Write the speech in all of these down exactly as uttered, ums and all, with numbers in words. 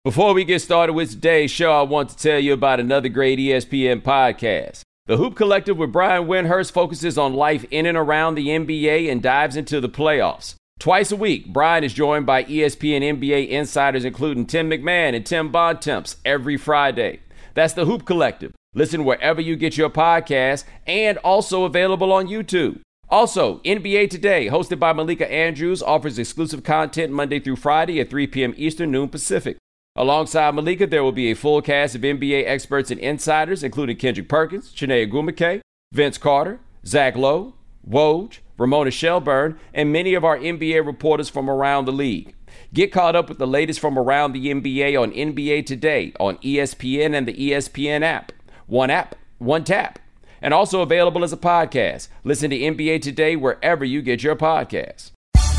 Before we get started with today's show, I want to tell you about another great E S P N podcast. The Hoop Collective with Brian Windhurst focuses on life in and around the N B A and dives into the playoffs. Twice a week, Brian is joined by E S P N N B A insiders including Tim McMahon and Tim Bontemps every Friday. That's the Hoop Collective. Listen wherever you get your podcasts and also available on YouTube. Also, N B A Today, hosted by Malika Andrews, offers exclusive content Monday through Friday at three p.m. Eastern, noon Pacific. Alongside Malika, there will be a full cast of N B A experts and insiders, including Kendrick Perkins, Chiney Ogwumike, Vince Carter, Zach Lowe, Woj, Ramona Shelburne, and many of our N B A reporters from around the league. Get caught up with the latest from around the N B A on N B A Today on E S P N and the E S P N app. One app, one tap. And also available as a podcast. Listen to N B A Today wherever you get your podcasts.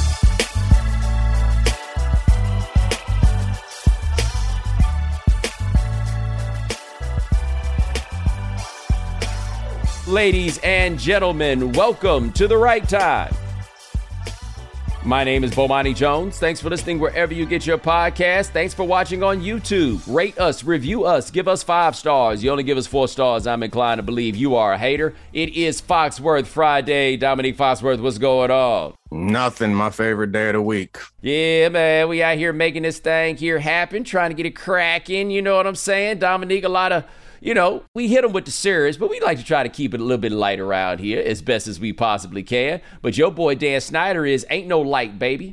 Ladies and gentlemen, welcome to The Right Time. My name is Bomani Jones. Thanks for listening wherever you get your podcast. Thanks for watching on YouTube. Rate us, review us, give us five stars. You only give us four stars, I'm inclined to believe you are a hater. It is Foxworth Friday. Dominique Foxworth, what's going on? Nothing. My favorite day of the week. Yeah, man. We out here making this thing here happen, trying to get it cracking. You know what I'm saying? Dominique, a lot of... You know, we hit them with the serious, but we like to try to keep it a little bit light around here as best as we possibly can. But your boy Dan Snyder is ain't no light, baby.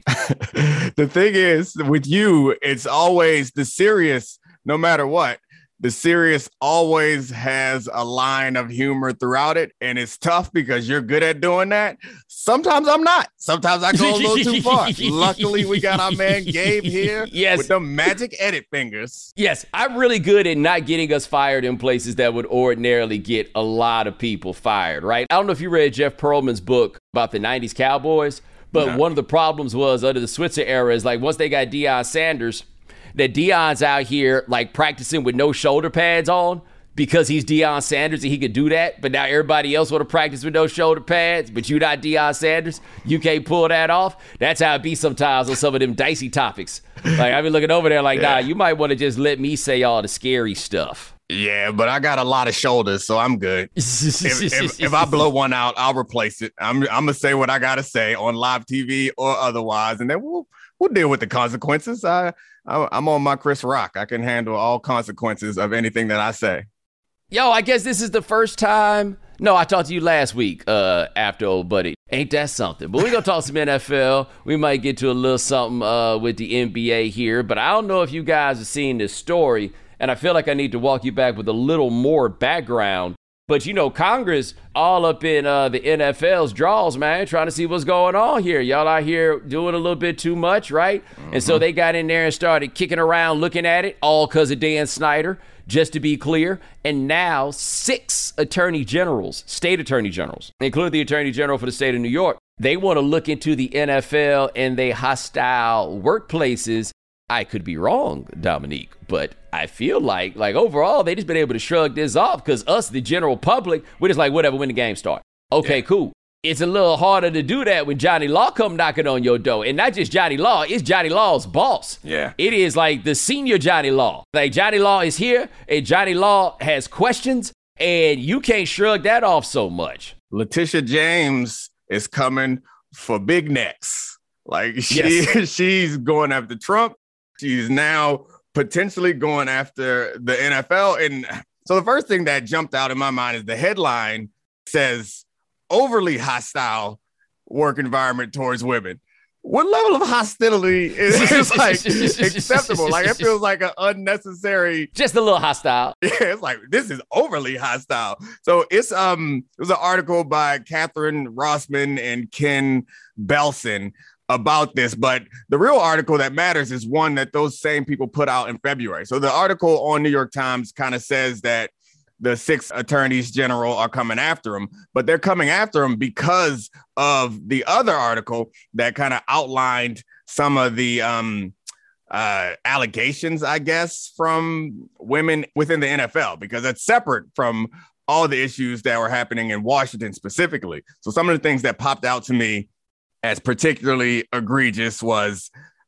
The thing is, with you, it's always the serious, no matter what. The serious always has a line of humor throughout it, and it's tough because you're good at doing that. Sometimes I'm not. Sometimes I go a little too far. Luckily, we got our man Gabe here yes. with the magic edit fingers. Yes, I'm really good at not getting us fired in places that would ordinarily get a lot of people fired, right? I don't know if you read Jeff Pearlman's book about the nineties Cowboys, but no. One of the problems was under the Switzer era is like once they got Deion Sanders, that Deion's out here like practicing with no shoulder pads on because he's Deion Sanders and he could do that. But now everybody else want to practice with no shoulder pads, but you not Deion Sanders. You can't pull that off. That's how it be sometimes on some of them dicey topics. Like I be looking over there like, yeah. nah, you might want to just let me say all the scary stuff. Yeah, but I got a lot of shoulders, so I'm good. if, if, if I blow one out, I'll replace it. I'm, I'm going to say what I got to say on live T V or otherwise, and then we'll we'll deal with the consequences. I, I, I'm on my Chris Rock. I can handle all consequences of anything that I say. Yo, I guess this is the first time. No, I talked to you last week uh, after old buddy. Ain't that something? But we're going to talk some N F L. We might get to a little something uh, with the N B A here. But I don't know if you guys have seen this story. And I feel like I need to walk you back with a little more background. But, you know, Congress all up in uh, the N F L's draws, man, trying to see what's going on here. Y'all out here doing a little bit too much, right? Mm-hmm. And so they got in there and started kicking around, looking at it, all because of Dan Snyder, just to be clear. And now six attorney generals, state attorney generals, including the attorney general for the state of New York, they want to look into the N F L and they hostile workplaces. I could be wrong, Dominique, but I feel like, like overall, they just been able to shrug this off because us, the general public, we're just like, whatever, when the game start. Okay, yeah. Cool. It's a little harder to do that when Johnny Law come knocking on your door. And not just Johnny Law, it's Johnny Law's boss. Yeah. It is like the senior Johnny Law. Like Johnny Law is here and Johnny Law has questions and you can't shrug that off so much. Letitia James is coming for big necks. Like she, yes. She's going after Trump. She's now potentially going after the N F L. And so the first thing that jumped out in my mind is the headline says overly hostile work environment towards women. What level of hostility is, is like acceptable? Like it feels like an unnecessary, just a little hostile. Yeah, it's like this is overly hostile. So it's um it was an article by Catherine Rossman and Ken Belson about this, but the real article that matters is one that those same people put out in February. So the article on New York Times kind of says that the six attorneys general are coming after him, but they're coming after him because of the other article that kind of outlined some of the um, uh, allegations, I guess, from women within the N F L, because that's separate from all the issues that were happening in Washington specifically. So some of the things that popped out to me as particularly egregious was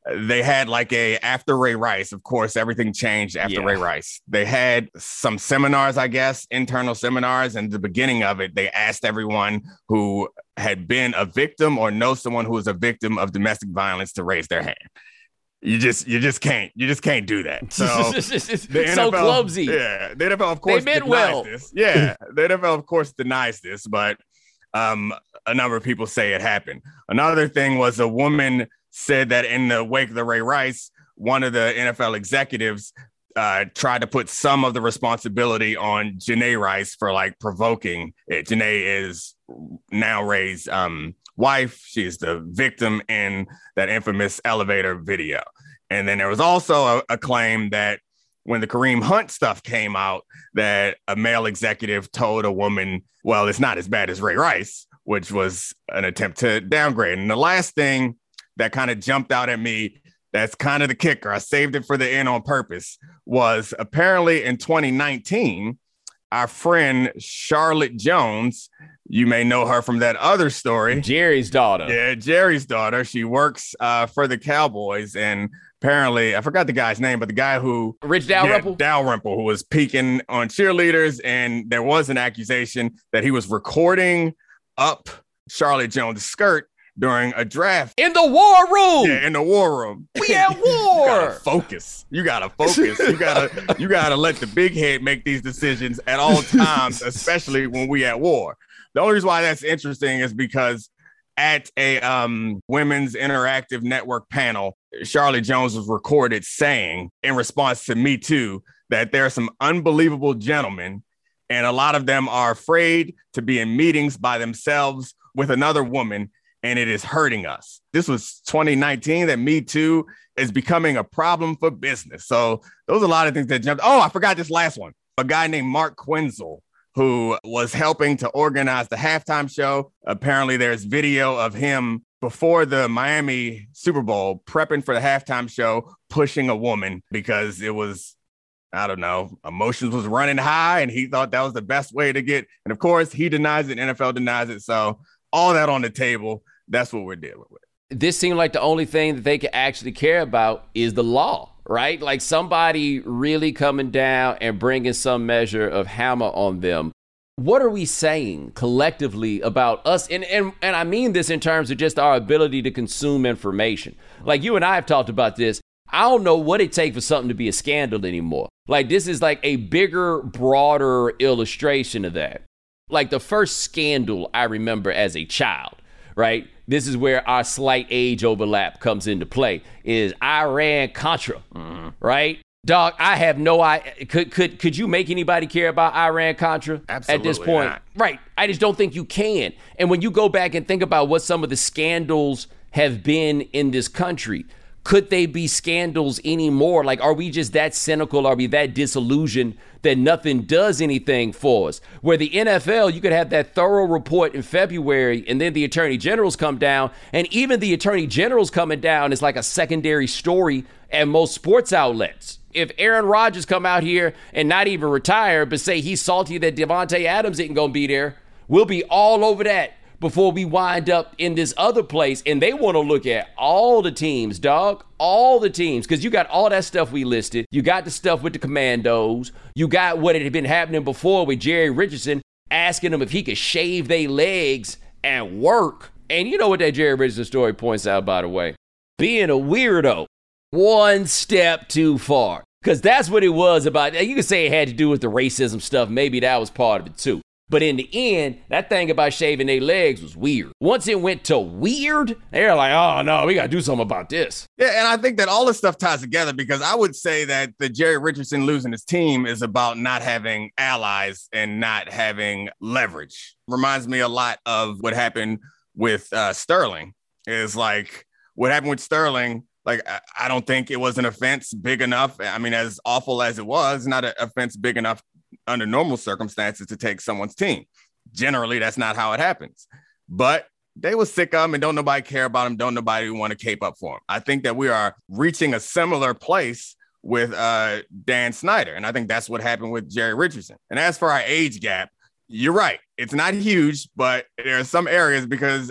they had like a after Ray Rice. Of course, everything changed after yeah. Ray Rice. They had some seminars, I guess, internal seminars. And the beginning of it, they asked everyone who had been a victim or know someone who was a victim of domestic violence to raise their hand. You just, you just can't, you just can't do that. So, the N F L, so clumsy. Yeah, the N F L, of course, they meant denies well. this. Yeah, the N F L, of course, denies this, but um, a number of people say it happened. Another thing was a woman said that in the wake of the Ray Rice, one of the N F L executives uh, tried to put some of the responsibility on Janae Rice for like provoking it. Janae is now Ray's um, wife. She's the victim in that infamous elevator video. And then there was also a, a claim that when the Kareem Hunt stuff came out, that a male executive told a woman, well, it's not as bad as Ray Rice, which was an attempt to downgrade. And the last thing that kind of jumped out at me, that's kind of the kicker, I saved it for the end on purpose, was apparently in twenty nineteen, our friend Charlotte Jones, you may know her from that other story. Jerry's daughter. Yeah, Jerry's daughter. She works uh, for the Cowboys. And apparently, I forgot the guy's name, but the guy who... Rich Dalrymple? Yeah, Dalrymple, who was peeking on cheerleaders. And there was an accusation that he was recording up Charlotte Jones' skirt during a draft. In the war room. Yeah, in the war room. We at war. You gotta focus. You gotta focus. You gotta you gotta let the big head make these decisions at all times, especially when we at war. The only reason why that's interesting is because at a um, women's interactive network panel, Charlotte Jones was recorded saying in response to Me Too that there are some unbelievable gentlemen, and a lot of them are afraid to be in meetings by themselves with another woman, and it is hurting us. This was twenty nineteen, that Me Too is becoming a problem for business. So those are a lot of things that jumped. Oh, I forgot this last one. A guy named Mark Quinzel, who was helping to organize the halftime show. Apparently there's video of him before the Miami Super Bowl prepping for the halftime show, pushing a woman because it was, I don't know, emotions was running high and he thought that was the best way to get. And of course he denies it. N F L denies it. So all that on the table, that's what we're dealing with. This seemed like the only thing that they could actually care about is the law, right? Like somebody really coming down and bringing some measure of hammer on them. What are we saying collectively about us? And, and, and I mean this in terms of just our ability to consume information. Like you and I have talked about this. I don't know what it takes for something to be a scandal anymore. Like this is like a bigger, broader illustration of that. Like the first scandal I remember as a child, right? This is where our slight age overlap comes into play, is Iran-Contra, mm-hmm. right? Dog, I have no idea. Could, could, could you make anybody care about Iran-Contra at this point? Not. Right. I just don't think you can. And when you go back and think about what some of the scandals have been in this country, could they be scandals anymore? Like, are we just that cynical? Are we that disillusioned that nothing does anything for us? Where the N F L, you could have that thorough report in February, and then the attorney generals come down, and even the attorney generals coming down is like a secondary story at most sports outlets. If Aaron Rodgers come out here and not even retire, but say he's salty that Devontae Adams isn't going to be there, we'll be all over that before we wind up in this other place. And they want to look at all the teams, dog, all the teams, because you got all that stuff we listed. You got the stuff with the Commandos. You got what had been happening before with Jerry Richardson, asking him if he could shave their legs and work. And you know what that Jerry Richardson story points out, by the way? Being a weirdo, one step too far. Because that's what it was about. You could say it had to do with the racism stuff. Maybe that was part of it too. But in the end, that thing about shaving their legs was weird. Once it went to weird, they're like, oh, no, we got to do something about this. Yeah, and I think that all this stuff ties together, because I would say that the Jerry Richardson losing his team is about not having allies and not having leverage. Reminds me a lot of what happened with uh, Sterling. Is like what happened with Sterling. Like, I, I don't think it was an offense big enough. I mean, as awful as it was, not an offense big enough under normal circumstances to take someone's team. Generally, that's not how it happens. But they was sick of him and don't nobody care about him. Don't nobody want to cape up for him. I think that we are reaching a similar place with uh, Dan Snyder. And I think that's what happened with Jerry Richardson. And as for our age gap, you're right. It's not huge, but there are some areas, because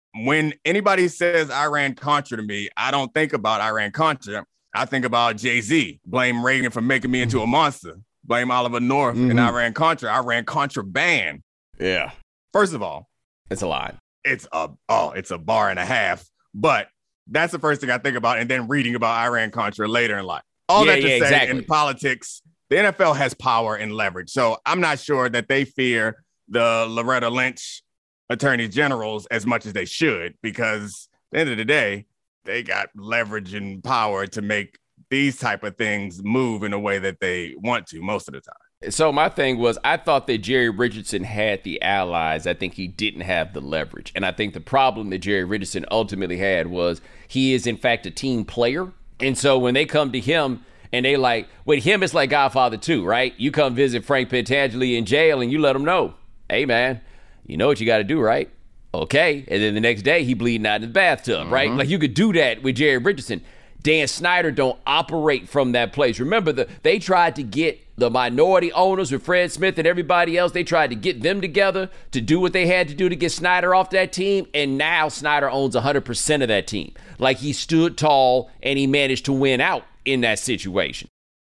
when anybody says Iran-Contra to me, I don't think about Iran-Contra. I think about Jay-Z. Blame Reagan for making me into a monster. Blame Oliver North mm-hmm. and Iran-Contra. Iran-Contraband. Yeah. First of all, it's a lie. It's a oh, it's a bar and a half. But that's the first thing I think about, and then reading about Iran-Contra later in life. All yeah, that to yeah, say, exactly. in politics, the N F L has power and leverage. So I'm not sure that they fear the Loretta Lynch attorney generals as much as they should, because at the end of the day, they got leverage and power to make these type of things move in a way that they want to most of the time. So my thing was, I thought that Jerry Richardson had the allies. I think he didn't have the leverage. And I think the problem that Jerry Richardson ultimately had was he is, in fact, a team player. And so when they come to him and they like, with him, it's like Godfather two, right? You come visit Frank Pentangeli in jail and you let him know, hey, man, you know what you got to do, right? Okay. And then the next day he bleeding out in the bathtub, mm-hmm. right? Like you could do that with Jerry Richardson. Dan Snyder don't operate from that place. Remember, the, they tried to get the minority owners with Fred Smith and everybody else. They tried to get them together to do what they had to do to get Snyder off that team. And now Snyder owns one hundred percent of that team. Like he stood tall and he managed to win out in that situation.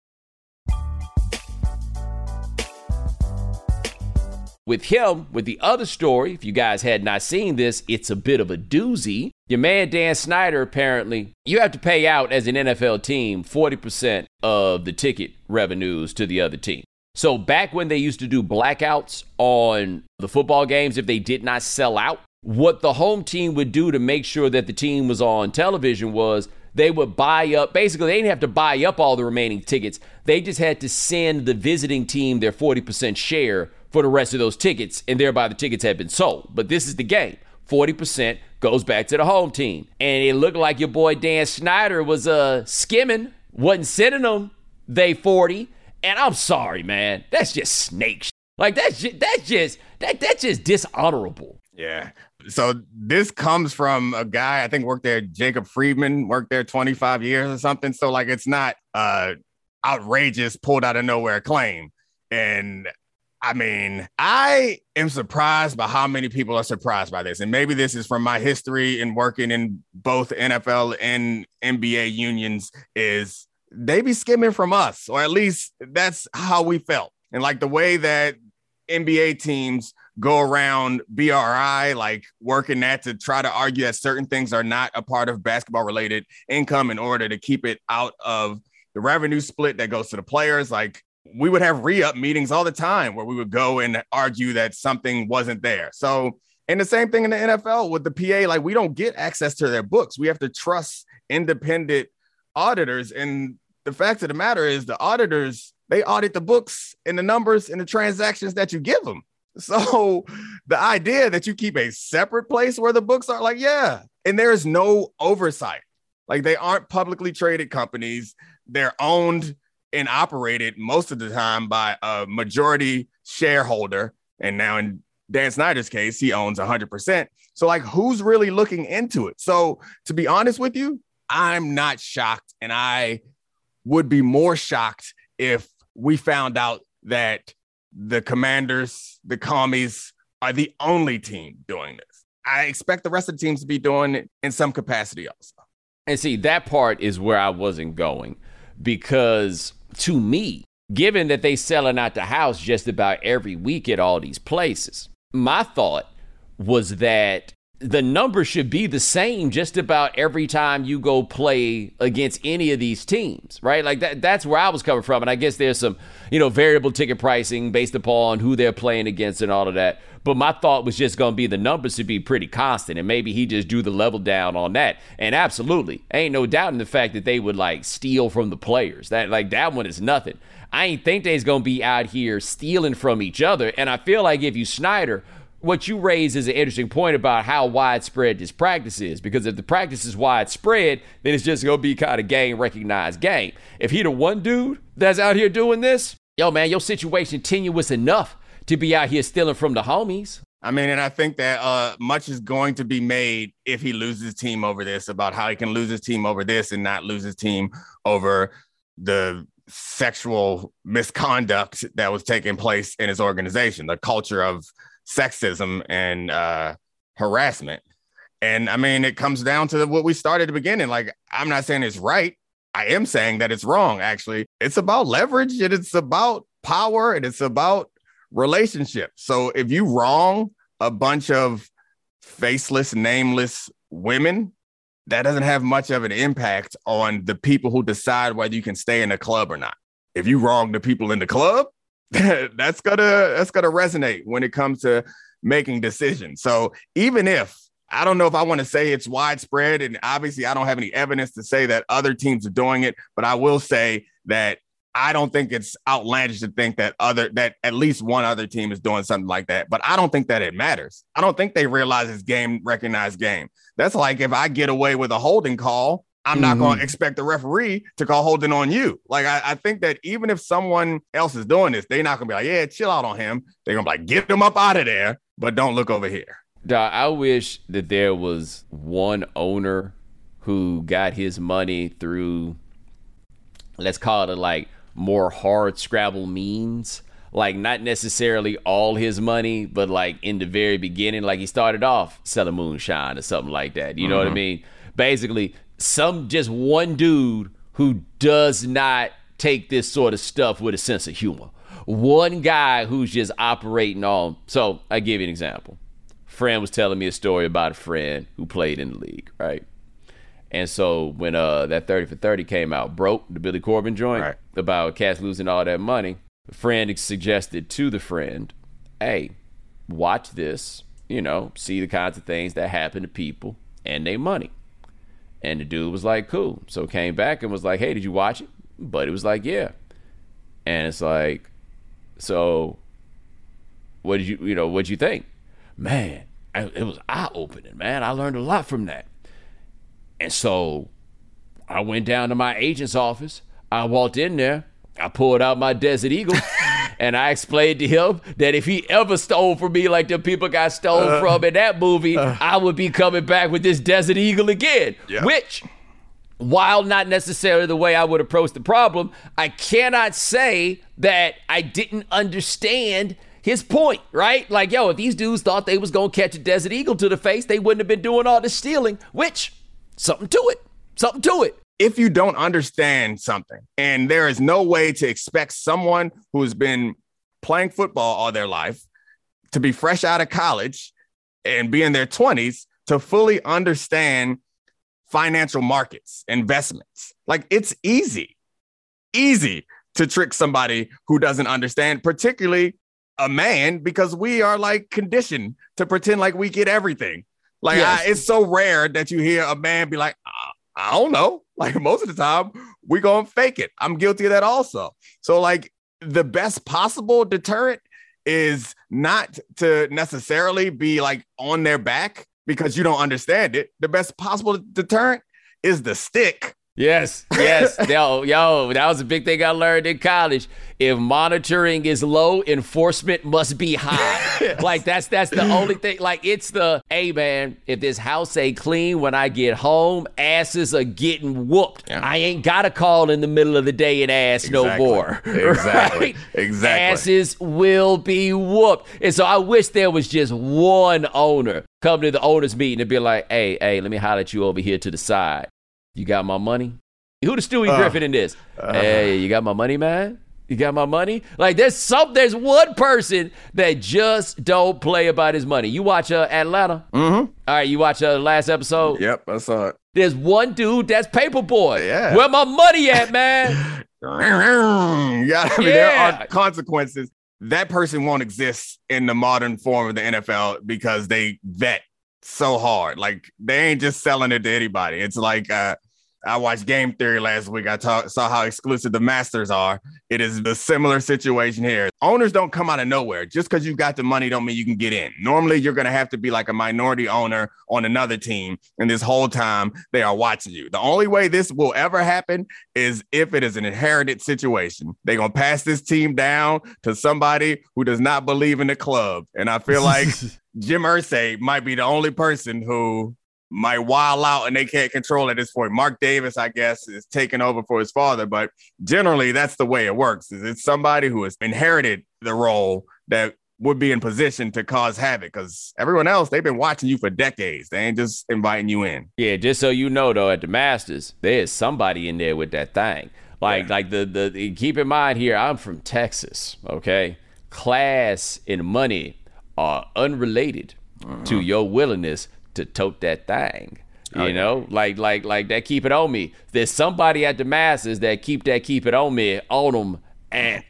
With him, with the other story, if you guys had not seen this, it's a bit of a doozy. Your man Dan Snyder, apparently, you have to pay out as an N F L team forty percent of the ticket revenues to the other team. So back when they used to do blackouts on the football games, if they did not sell out, what the home team would do to make sure that the team was on television was they would buy up. Basically, they didn't have to buy up all the remaining tickets. They just had to send the visiting team their forty percent share for the rest of those tickets, and thereby the tickets had been sold. But this is the game. forty percent goes back to the home team. And it looked like your boy Dan Snyder was uh, skimming, wasn't sending them they forty. And I'm sorry, man. That's just snake shit. Like, that's just, that's just, that, that's just dishonorable. Yeah. So this comes from a guy, I think worked there, Jacob Friedman, worked there twenty-five years or something. So, like, it's not uh, outrageous, pulled out of nowhere claim. And I mean, I am surprised by how many people are surprised by this. And maybe this is from my history in working in both N F L and N B A unions, is they be skimming from us, or at least that's how we felt. And like the way that N B A teams go around B R I, like working that to try to argue that certain things are not a part of basketball related income in order to keep it out of the revenue split that goes to the players. Like, we would have re-up meetings all the time where we would go and argue that something wasn't there. So, and the same thing in the N F L with the P A, like we don't get access to their books. We have to trust independent auditors. And the fact of the matter is the auditors, they audit the books and the numbers and the transactions that you give them. So the idea that you keep a separate place where the books are, like, yeah, and there is no oversight. Like, they aren't publicly traded companies. They're owned and operated most of the time by a majority shareholder. And now in Dan Snyder's case, he owns one hundred percent. So, like, who's really looking into it? So, to be honest with you, I'm not shocked. And I would be more shocked if we found out that the Commanders, the Commies, are the only team doing this. I expect the rest of the teams to be doing it in some capacity also. And see, that part is where I wasn't going, because to me, given that they selling out the house just about every week at all these places, my thought was that the number should be the same just about every time you go play against any of these teams, right? Like that, that's where I was coming from. And I guess there's some, you know, variable ticket pricing based upon who they're playing against and all of that. But my thought was just going to be the numbers should be pretty constant, and maybe he just drew the level down on that. And absolutely, ain't no doubt in the fact that they would like steal from the players. That like that one is nothing. I ain't think they's going to be out here stealing from each other. And I feel like if you Snyder, what you raise is an interesting point about how widespread this practice is, because if the practice is widespread, then it's just going to be kind of game recognized game. If he the one dude that's out here doing this, yo, man, your situation tenuous enough to be out here stealing from the homies. I mean, and I think that uh, much is going to be made if he loses his team over this, about how he can lose his team over this and not lose his team over the sexual misconduct that was taking place in his organization, the culture of sexism and uh, harassment. And I mean, it comes down to what we started at the beginning. Like, I'm not saying it's right. I am saying that it's wrong, actually. It's about leverage, and it's about power, and it's about relationships. So if you wrong a bunch of faceless, nameless women, that doesn't have much of an impact on the people who decide whether you can stay in the club or not. If you wrong the people in the club, that's gonna that's gonna resonate when it comes to making decisions. So even if I don't know if I want to say it's widespread, and obviously I don't have any evidence to say that other teams are doing it, but I will say that I don't think it's outlandish to think that other that at least one other team is doing something like that. But I don't think that it matters. I don't think they realize it's game recognized game. That's like if I get away with a holding call, I'm mm-hmm. not going to expect the referee to call holding on you. Like, I, I think that even if someone else is doing this, they're not going to be like, yeah, chill out on him. They're going to be like, get him up out of there, but don't look over here. Dog, I wish that there was one owner who got his money through, let's call it like more hard scrabble means. Like, not necessarily all his money, but like in the very beginning, like he started off selling moonshine or something like that. You know mm-hmm. what I mean? Basically, some just one dude who does not take this sort of stuff with a sense of humor. One guy who's just operating on. So I give you an example. Friend was telling me a story about a friend who played in the league, right? And so when uh that thirty for thirty came out, broke the Billy Corbin joint right. about cats losing all that money, the friend suggested to the friend, hey, watch this, you know, see the kinds of things that happen to people and their money. And the dude was like, cool. So came back and was like, hey, did you watch it? But it was like, yeah. And it's like, so what did you, you know, what'd you think? Man, I, it was eye-opening, man. I learned a lot from that. And so I went down to my agent's office. I walked in there. I pulled out my Desert Eagle. And I explained to him that if he ever stole from me like the people got stolen uh, from in that movie, uh, I would be coming back with this Desert Eagle again. Yeah. Which, while not necessarily the way I would approach the problem, I cannot say that I didn't understand his point, right? Like, yo, if these dudes thought they was going to catch a Desert Eagle to the face, they wouldn't have been doing all this stealing, which, something to it, something to it. If you don't understand something, and there is no way to expect someone who's been playing football all their life to be fresh out of college and be in their twenties to fully understand financial markets, investments, like it's easy, easy to trick somebody who doesn't understand, particularly a man, because we are like conditioned to pretend like we get everything. Like yes. I, it's so rare that you hear a man be like, I don't know. Like most of the time, we gonna fake it. I'm guilty of that also. So like the best possible deterrent is not to necessarily be like on their back because you don't understand it. The best possible deterrent is the stick. Yes, yes. yo, yo, that was a big thing I learned in college. If monitoring is low, enforcement must be high. Yes. Like that's that's the only thing. Like it's the, hey man, if this house ain't clean when I get home, asses are getting whooped. Yeah. I ain't gotta call in the middle of the day and ask exactly. no more. Exactly. Right? Exactly. Asses will be whooped. And so I wish there was just one owner come to the owners meeting and be like, hey, hey, let me holler at you over here to the side. You got my money? Who the Stewie uh, Griffin in this? Uh, hey, you got my money, man? You got my money? Like there's some, there's one person that just don't play about his money. You watch uh, Atlanta? Mm-hmm. All right, you watch uh, last episode? Yep, I saw it. There's one dude that's Paperboy. Yeah. Where my money at, man? you gotta, I mean, yeah. There are consequences. That person won't exist in the modern form of the N F L because they vet so hard. Like they ain't just selling it to anybody. It's like uh I watched Game Theory last week. I talk, saw how exclusive the Masters are. It is a similar situation here. Owners don't come out of nowhere. Just because you got the money don't mean you can get in. Normally, you're going to have to be like a minority owner on another team. And this whole time, they are watching you. The only way this will ever happen is if it is an inherited situation. They're going to pass this team down to somebody who does not believe in the club. And I feel like Jim Irsay might be the only person who might wild out and they can't control at this point. Mark Davis, I guess, is taking over for his father, but generally that's the way it works. Is it's somebody who has inherited the role that would be in position to cause havoc because everyone else, they've been watching you for decades. They ain't just inviting you in. Yeah, just so you know, though, at the Masters, there's somebody in there with that thing. Like, yeah. like the, the, the, keep in mind here, I'm from Texas, okay? Class and money are unrelated uh-huh. to your willingness to tote that thing. You okay. know, like, like, like that keep it on me. There's somebody at the Masters that keep that keep it on me on them at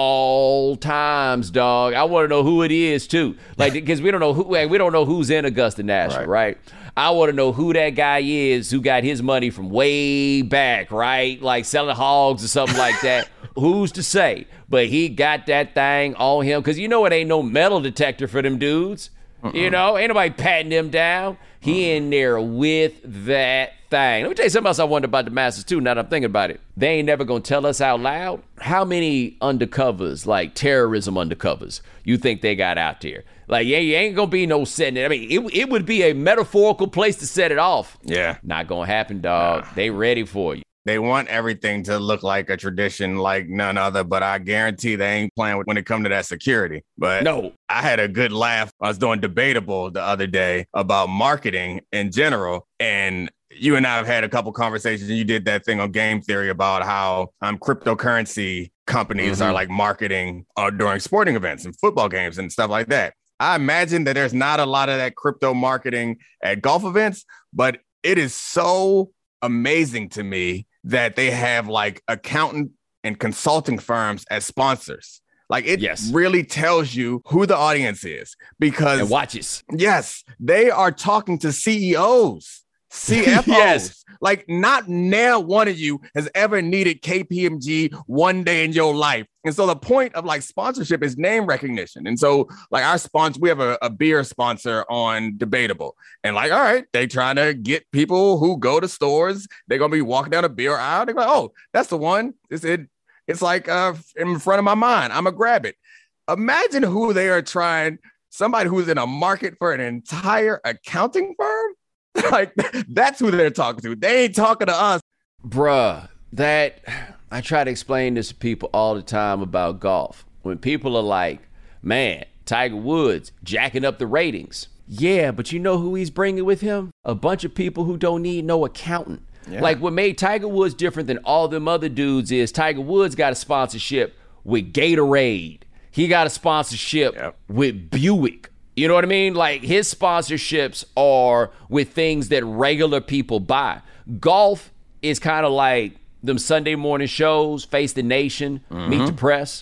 all times, dog. I want to know who it is too. Like, because we don't know who, we don't know who's in Augusta National, right? right? I want to know who that guy is who got his money from way back, right? Like selling hogs or something like that. Who's to say? But he got that thing on him because you know it ain't no metal detector for them dudes. Uh-uh. You know, ain't nobody patting him down. He uh-uh. in there with that thing. Let me tell you something else I wonder about the Masters too, now that I'm thinking about it. They ain't never gonna tell us out loud how many undercovers, like terrorism undercovers, you think they got out there. Like, yeah, you ain't gonna be no setting it. I mean, it, it would be a metaphorical place to set it off. Yeah. Not gonna happen, dog. Nah. They ready for you. They want everything to look like a tradition like none other, but I guarantee they ain't playing when it comes to that security. But no, I had a good laugh. I was doing Debatable the other day about marketing in general. And you and I have had a couple conversations, and you did that thing on Game Theory about how um, cryptocurrency companies mm-hmm. are like marketing uh, during sporting events and football games and stuff like that. I imagine that there's not a lot of that crypto marketing at golf events, but it is so amazing to me that they have like accountant and consulting firms as sponsors. Like it yes. really tells you who the audience is because and watches. Yes, they are talking to C E Os, C F Os. Yes. Like not now one of you has ever needed K P M G one day in your life. And so the point of like sponsorship is name recognition. And so like our sponsor, we have a, a beer sponsor on Debatable. And like, all right, they trying to get people who go to stores. They're going to be walking down a beer aisle. They're like, oh, that's the one. It's, it, it's like uh, in front of my mind. I'm going to grab it. Imagine who they are trying, somebody who's in a market for an entire accounting firm. Like, that's who they're talking to. They ain't talking to us. Bruh, that, I try to explain this to people all the time about golf. When people are like, man, Tiger Woods jacking up the ratings. Yeah, but you know who he's bringing with him? A bunch of people who don't need no accountant. Yeah. Like, what made Tiger Woods different than all them other dudes is Tiger Woods got a sponsorship with Gatorade. He got a sponsorship yep. with Buick. You know what I mean? Like his sponsorships are with things that regular people buy. Golf is kind of like them Sunday morning shows, Face the Nation, mm-hmm. Meet the Press.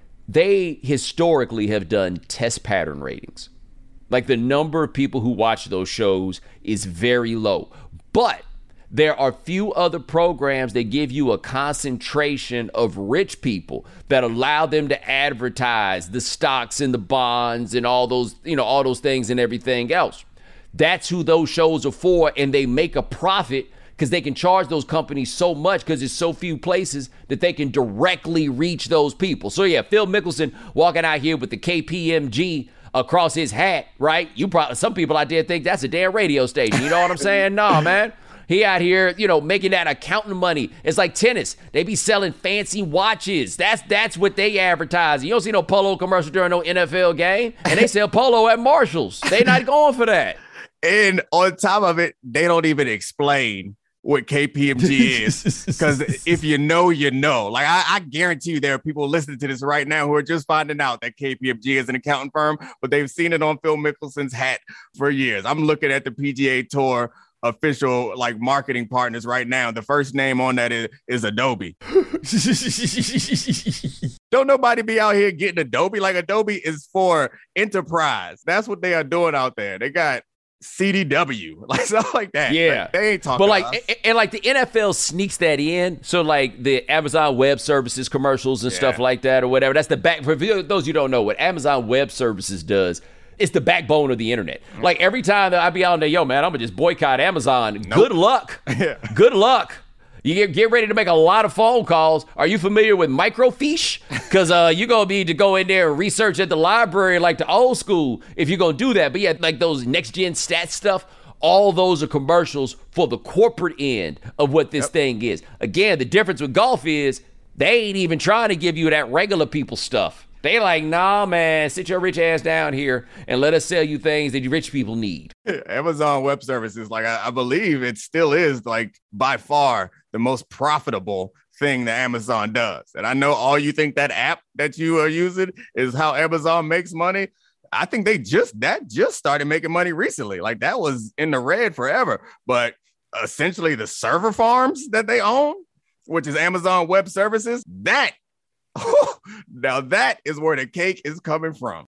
They historically have done test pattern ratings. Like the number of people who watch those shows is very low. But there are few other programs that give you a concentration of rich people that allow them to advertise the stocks and the bonds and all those, you know, all those things and everything else. That's who those shows are for, and they make a profit because they can charge those companies so much because there's so few places that they can directly reach those people. So yeah, Phil Mickelson walking out here with the K P M G across his hat, right? You probably, some people out there think that's a damn radio station. You know what I'm saying? Nah, man. He out here, you know, making that accounting money. It's like tennis. They be selling fancy watches. That's that's what they advertise. You don't see no polo commercial during no N F L game. And they sell polo at Marshall's. They not going for that. And on top of it, they don't even explain what K P M G is. Because if you know, you know. Like, I, I guarantee you there are people listening to this right now who are just finding out that K P M G is an accounting firm, but they've seen it on Phil Mickelson's hat for years. I'm looking at the P G A Tour official like marketing partners right now. The first name on that is, is Adobe. Don't nobody be out here getting Adobe. Like Adobe is for enterprise. That's what they are doing out there. They got C D W, like stuff like that. Yeah, like, they ain't talking. But like, and, and like the N F L sneaks that in. So like the Amazon Web Services commercials and yeah. stuff like that or whatever. That's the back. For those you don't know, what Amazon Web Services does, it's the backbone of the internet. Like every time that I be out there, yo, man, I'm gonna just boycott Amazon. Nope. Good luck. Yeah. Good luck. You get, get ready to make a lot of phone calls. Are you familiar with microfiche? Because uh, you're going to need to go in there and research at the library like the old school if you're going to do that. But yeah, like those next-gen stat stuff, all those are commercials for the corporate end of what this yep. thing is. Again, the difference with golf is they ain't even trying to give you that regular people stuff. They like, nah, man, sit your rich ass down here and let us sell you things that you rich people need. Amazon Web Services, like I, I believe it still is like by far the most profitable thing that Amazon does. And I know all you think that app that you are using is how Amazon makes money. I think they just that just started making money recently. Like that was in the red forever. But essentially the server farms that they own, which is Amazon Web Services, that now that is where the cake is coming from.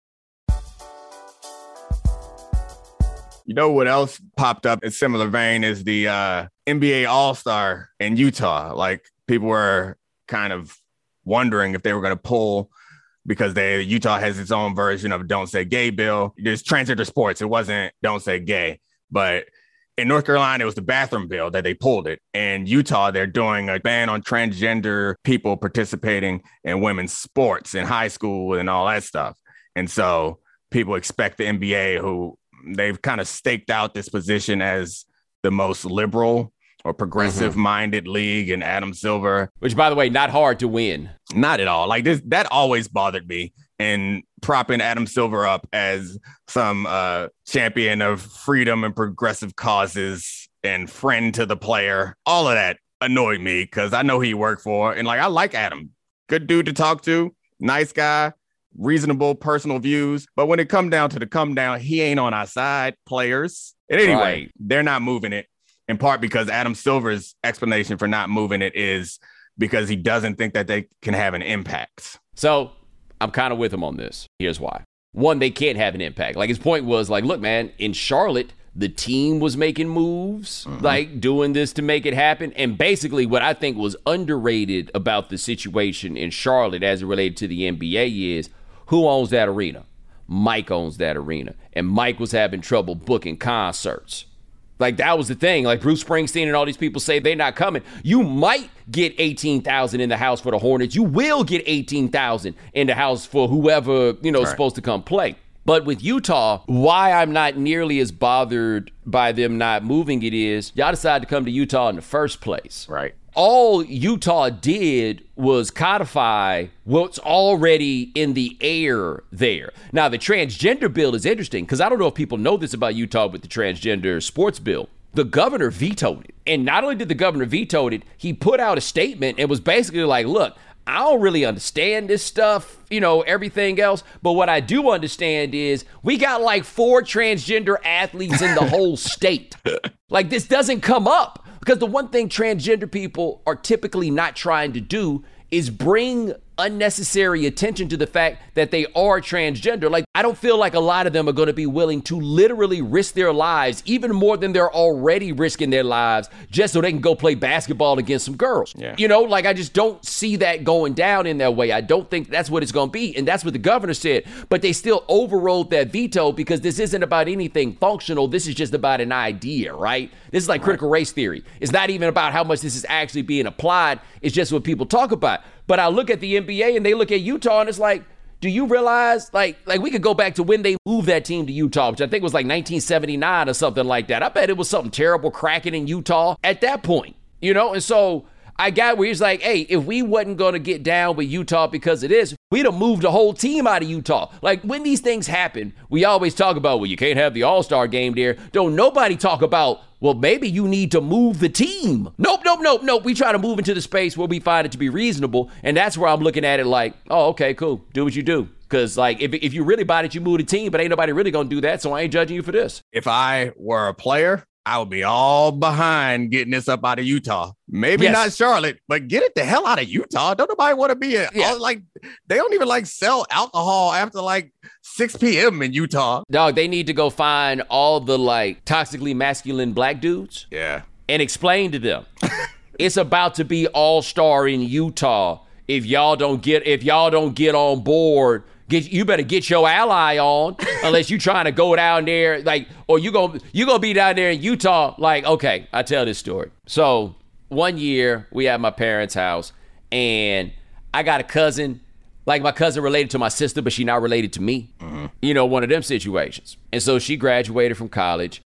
You know what else popped up in similar vein is the uh, N B A All-Star in Utah. Like people were kind of wondering if they were going to pull because they Utah has its own version of Don't Say Gay bill. There's transgender sports. It wasn't Don't Say Gay, but in North Carolina, it was the bathroom bill that they pulled it. In Utah, they're doing a ban on transgender people participating in women's sports in high school and all that stuff. And so people expect the N B A, who they've kind of staked out this position as the most liberal or progressive mm-hmm. minded league, and Adam Silver, which, by the way, not hard to win. Not at all. Like this, that always bothered me. And propping Adam Silver up as some uh, champion of freedom and progressive causes and friend to the player, all of that annoyed me because I know who he worked for. And like, I like Adam. Good dude to talk to. Nice guy. Reasonable personal views. But when it come down to the come down, he ain't on our side, players. And anyway, right. They're not moving it, in part because Adam Silver's explanation for not moving it is because he doesn't think that they can have an impact. So I'm kind of with him on this. Here's why. One, they can't have an impact. Like his point was like, look, man, in Charlotte, the team was making moves, mm-hmm. like doing this to make it happen. And basically what I think was underrated about the situation in Charlotte as it related to the N B A is who owns that arena? Mike owns that arena. And Mike was having trouble booking concerts. Like, that was the thing. Like, Bruce Springsteen and all these people say they're not coming. You might get eighteen thousand in the house for the Hornets. You will get eighteen thousand in the house for whoever, you know, is right. supposed to come play. But with Utah, why I'm not nearly as bothered by them not moving it is y'all decided to come to Utah in the first place. Right. All Utah did was codify what's already in the air there. Now, the transgender bill is interesting because I don't know if people know this about Utah with the transgender sports bill. The governor vetoed it. And not only did the governor veto it, he put out a statement and was basically like, look, I don't really understand this stuff, you know, everything else. But what I do understand is we got like four transgender athletes in the whole state. Like, this doesn't come up. Because the one thing transgender people are typically not trying to do is bring unnecessary attention to the fact that they are transgender. Like, I don't feel like a lot of them are going to be willing to literally risk their lives, even more than they're already risking their lives, just so they can go play basketball against some girls. Yeah. You know, like, I just don't see that going down in that way. I don't think that's what it's going to be. And that's what the governor said. But they still overrode that veto because this isn't about anything functional. This is just about an idea, right? This is like right. critical race theory. It's not even about how much this is actually being applied. It's just what people talk about. But I look at the N B A and they look at Utah and it's like, do you realize, like, like we could go back to when they moved that team to Utah, which I think was like nineteen seventy-nine or something like that. I bet it was something terrible cracking in Utah at that point, you know? And so I got where he's like, hey, if we wasn't going to get down with Utah because of this, we'd have moved the whole team out of Utah. Like, when these things happen, we always talk about, well, you can't have the All-Star game there. Don't nobody talk about, well, maybe you need to move the team. Nope, nope, nope, nope. We try to move into the space where we find it to be reasonable. And that's where I'm looking at it like, oh, okay, cool. Do what you do. Because, like, if if you really bought it, you move the team, but ain't nobody really going to do that, so I ain't judging you for this. If I were a player, I would be all behind getting this up out of Utah. Maybe yes. not Charlotte, but get it the hell out of Utah. Don't nobody want to be a, yeah. all, like, they don't even like sell alcohol after like six p.m. in Utah. Dog, they need to go find all the like toxically masculine black dudes. Yeah. And explain to them. It's about to be all-star in Utah. If y'all don't get, if y'all don't get on board, Get, you better get your ally on, unless you trying to go down there, like, or you go, you gonna be down there in Utah, like, okay, I tell this story. So one year we at my parents' house, and I got a cousin, like my cousin related to my sister, but she not related to me. Mm-hmm. You know, one of them situations. And so she graduated from college,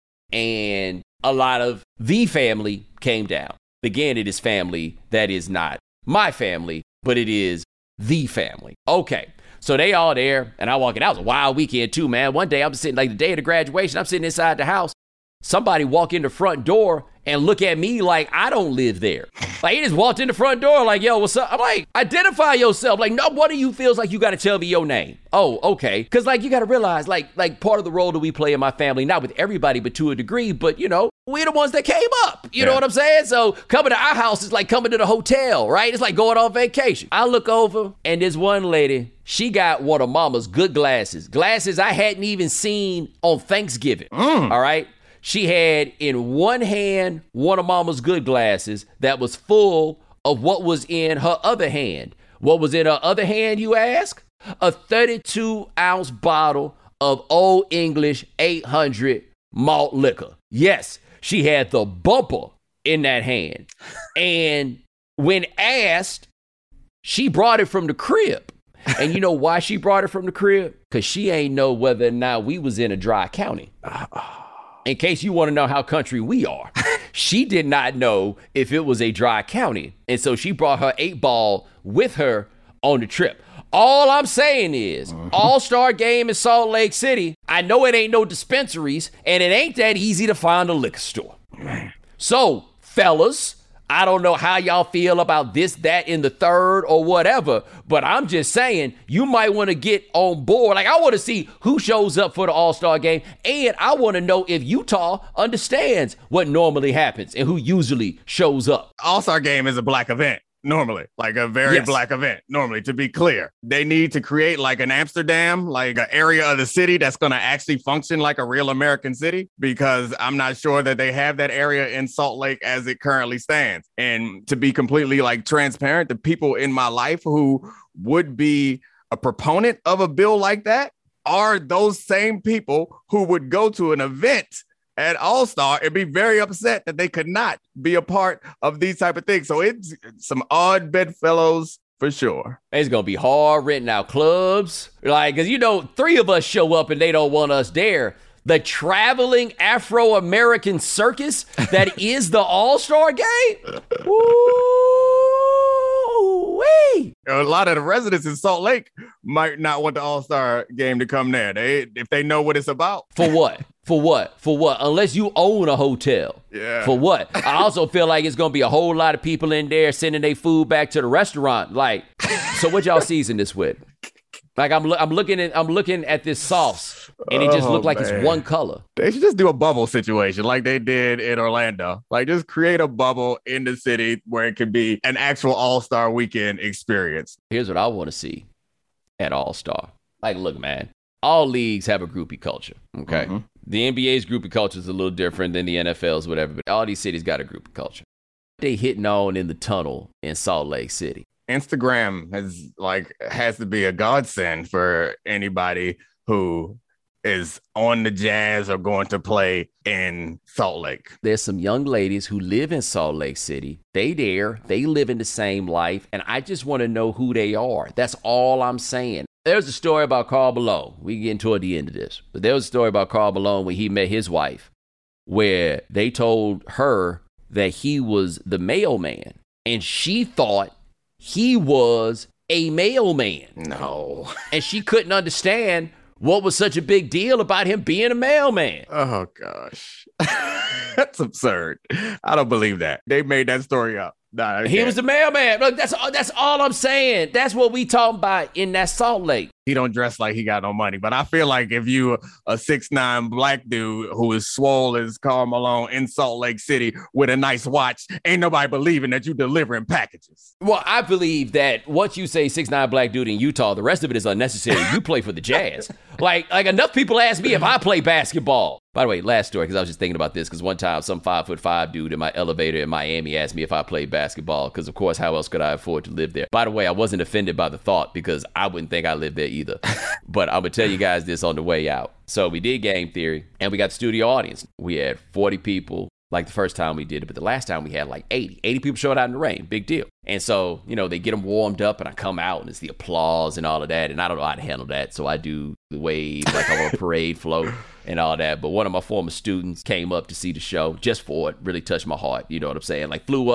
and a lot of the family came down. Again, it is family that is not my family, but it is the family. Okay. So they all there, and I walk in. That was a wild weekend too, man. One day I'm sitting, like the day of the graduation, I'm sitting inside the house. Somebody walk in the front door and look at me like I don't live there. Like, he just walked in the front door like, yo, what's up? I'm like, identify yourself. Like, no one of you feels like you got to tell me your name. Oh, okay. Because, like, you got to realize, like, like part of the role that we play in my family, not with everybody, but to a degree, but, you know, we're the ones that came up. You yeah. know what I'm saying? So coming to our house is like coming to the hotel, right? It's like going on vacation. I look over, and this one lady, she got one of mama's good glasses. Glasses I hadn't even seen on Thanksgiving. Mm. All right? She had in one hand one of mama's good glasses that was full of what was in her other hand. What was in her other hand, you ask? A thirty-two ounce bottle of Old English eight hundred malt liquor. Yes, she had the bumper in that hand. And when asked, she brought it from the crib. And you know why she brought it from the crib? Because she ain't know whether or not we was in a dry county. In case you want to know how country we are, she did not know if it was a dry county. And so she brought her eight ball with her on the trip. All I'm saying is, mm-hmm. All-Star game in Salt Lake City, I know it ain't no dispensaries, and it ain't that easy to find a liquor store. Man. So, fellas, I don't know how y'all feel about this, that, in the third or whatever, but I'm just saying you might want to get on board. Like, I want to see who shows up for the All-Star game, and I want to know if Utah understands what normally happens and who usually shows up. All-Star game is a black event. Normally, like a very yes. black event, normally, to be clear. They need to create like an Amsterdam, like an area of the city that's going to actually function like a real American city, because I'm not sure that they have that area in Salt Lake as it currently stands. And to be completely like transparent, the people in my life who would be a proponent of a bill like that are those same people who would go to an event at All-Star and be very upset that they could not be a part of these type of things. So it's some odd bedfellows for sure. It's going to be hard renting out clubs. Like, because, you know, three of us show up and they don't want us there. The traveling Afro-American circus that is the All-Star game? Woo-wee. A lot of the residents in Salt Lake might not want the All-Star game to come there. They, if they know what it's about. For what? For what? For what? Unless you own a hotel. Yeah. For what? I also feel like it's going to be a whole lot of people in there sending their food back to the restaurant. Like, so what y'all season this with? Like, I'm lo- I'm looking at I'm looking at this sauce, and it just oh, looked like man. It's one color. They should just do a bubble situation like they did in Orlando. Like, just create a bubble in the city where it could be an actual All-Star weekend experience. Here's what I want to see at All-Star. Like, look, man, all leagues have a groupie culture, okay? Mm-hmm. The N B A's groupie culture is a little different than the N F L's, whatever, but all these cities got a groupie culture. They hitting on in the tunnel in Salt Lake City. Instagram has like has to be a godsend for anybody who is on the Jazz or going to play in Salt Lake. There's some young ladies who live in Salt Lake City. They there, they live in the same life, and I just want to know who they are. That's all I'm saying. There's a story about Karl Malone. We get toward the end of this, but there was a story about Karl Malone when he met his wife, where they told her that he was the mailman, and she thought he was a mailman. No. And she couldn't understand what was such a big deal about him being a mailman. Oh, gosh. That's absurd. I don't believe that. They made that story up. Nah, he was the mailman. Look, that's all, that's all I'm saying. That's what we talking about in that Salt Lake. He don't dress like he got no money, but I feel like if you a six nine black dude who is swole as Karl Malone in Salt Lake City with a nice watch, ain't nobody believing that you delivering packages. Well, I believe that once you say six nine black dude in Utah, the rest of it is unnecessary. You play for the Jazz. Like, like enough people ask me if I play basketball. By the way, last story, because I was just thinking about this, because one time some five foot five dude in my elevator in Miami asked me if I played basketball, because of course, how else could I afford to live there? By the way, I wasn't offended by the thought, because I wouldn't think I lived there either. But I'm going to tell you guys this on the way out. So we did Game Theory, and we got the studio audience. We had forty people, like the first time we did it, but the last time we had like eighty. eighty people showed out in the rain. Big deal. And so, you know, they get them warmed up, and I come out, and it's the applause and all of that, and I don't know how to handle that, so I do the wave like I'm on a parade float and all that. But one of my former students came up to see the show just for it, really touched my heart, you know what I'm saying? Like, flew up,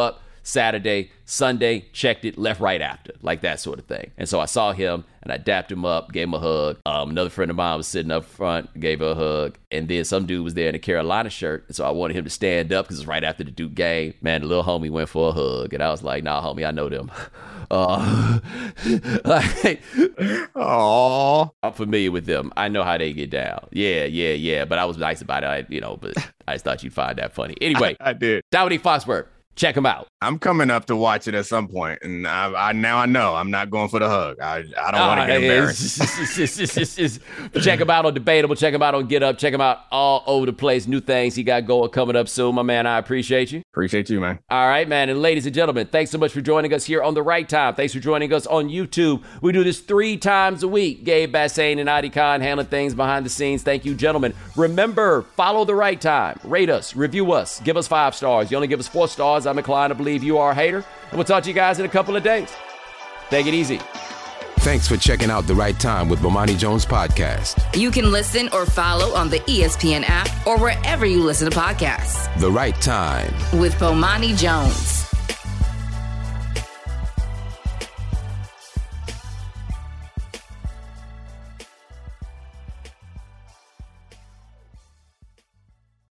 Saturday, Sunday, checked it, left right after, like that sort of thing. And so I saw him and I dapped him up, gave him a hug. Um, another friend of mine was sitting up front, gave her a hug. And then some dude was there in a Carolina shirt. And so I wanted him to stand up because it's right after the Duke game. Man, the little homie went for a hug. And I was like, nah, homie, I know them. Uh, like, Aww. I'm familiar with them. I know how they get down. Yeah, yeah, yeah. But I was nice about it, I, you know, but I just thought you'd find that funny. Anyway, I, I did. Dominique Foxworth. Check him out. I'm coming up to watch it at some point, and I, I now I know I'm not going for the hug. I I don't want to get embarrassed. Check him out on Debatable. Check him out on Get Up. Check him out all over the place. New things he got going coming up soon, my man. I appreciate you. Appreciate you, man. All right, man. And ladies and gentlemen, thanks so much for joining us here on The Right Time. Thanks for joining us on YouTube. We do this three times a week. Gabe Bassane and Adi Khan handling things behind the scenes. Thank you, gentlemen. Remember, follow The Right Time. Rate us, review us, give us five stars. You only give us four stars, I'm inclined to believe you are a hater. And we'll talk to you guys in a couple of days. Take it easy. Thanks for checking out The Right Time with Bomani Jones podcast. You can listen or follow on the E S P N app or wherever you listen to podcasts. The Right Time with Bomani Jones.